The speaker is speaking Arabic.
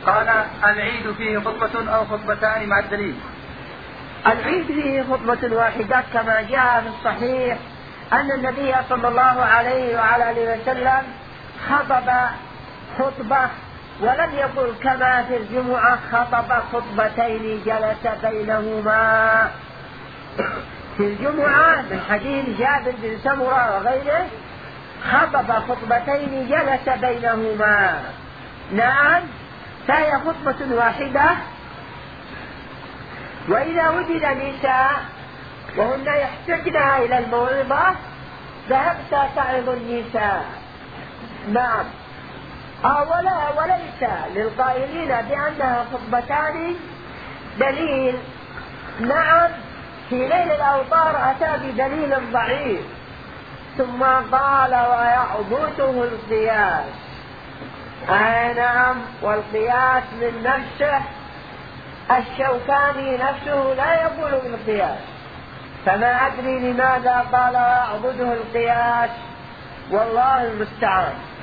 قال العيد فيه خطبة أو خطبتان مع الدليل. العيد فيه خطبة واحدة كما جاء في الصحيح أن النبي صلى الله عليه وعلى آله وسلم خطب خطبة، ولم يقل كما في الجمعة خطب خطبتين جلس بينهما. في الجمعة من حديث جابر بن سمرة وغيره خطب خطبتين جلس بينهما. نعم، فهي خطبة واحدة. وإذا وجد نساء وهن يحتجن إلى الموعظة ذهبت تعظ النساء. نعم، وليس للقائلين بأنها خطبتان دليل. نعم، في ليل الأوطار أتى بدليل ضعيف ثم قال ويعبده القياس. نعم، والقياس من نفسه الشوكاني نفسه لا يقول بالقياس، فما أدري لماذا قال ويعبده القياس، والله المستعان.